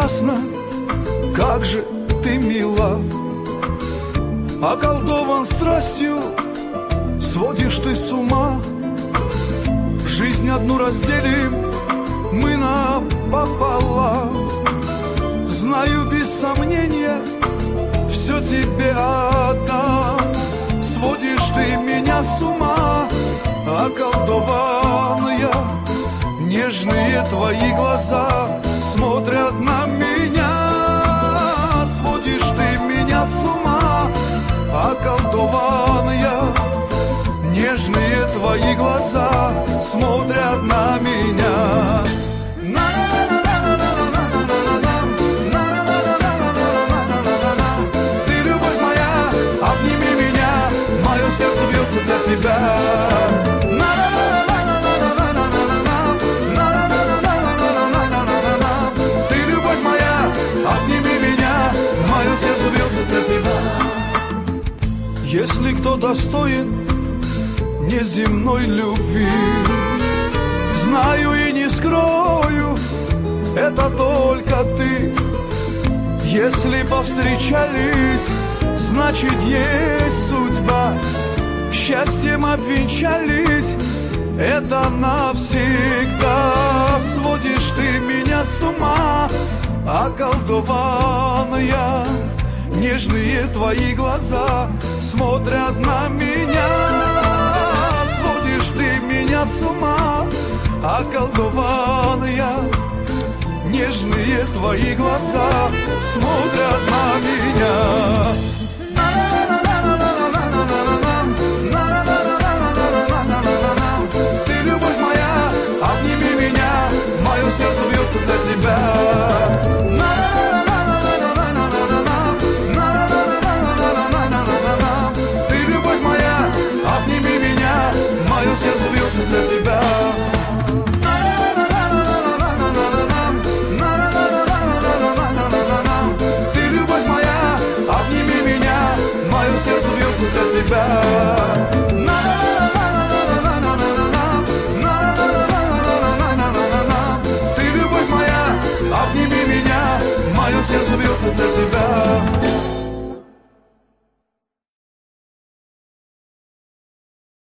прекрасна, как же ты мила. Околдован страстью, сводишь ты с ума. Жизнь одну разделим мы напополам. Знаю без сомнения, все тебе отдам. Сводишь ты меня с ума, околдованная. Нежные твои глаза смотрят на меня. Сводишь ты меня с ума, околдованная. Нежные твои глаза смотрят на меня. Ты любовь моя, обними меня, мое сердце бьется для тебя. Ты любовь моя, обними меня, мое сердце бьется для тебя. Если кто достоин неземной любви, знаю и не скрою, это только ты. Если повстречались, значит есть судьба. Счастьем обвенчались, это навсегда. Сводишь ты меня с ума, околдованная. Нежные твои глаза смотрят на меня. Сводишь ты меня с ума, околдованная. Нежные твои глаза смотрят на меня. Ты любовь моя, обними меня, мое сердце бьется для тебя. Ты любовь моя, обними меня, мое сердце бьется для тебя. Ты любовь моя, обними меня, мое сердце бьется для тебя. Ты любовь моя, обними меня, мое сердце бьется для тебя.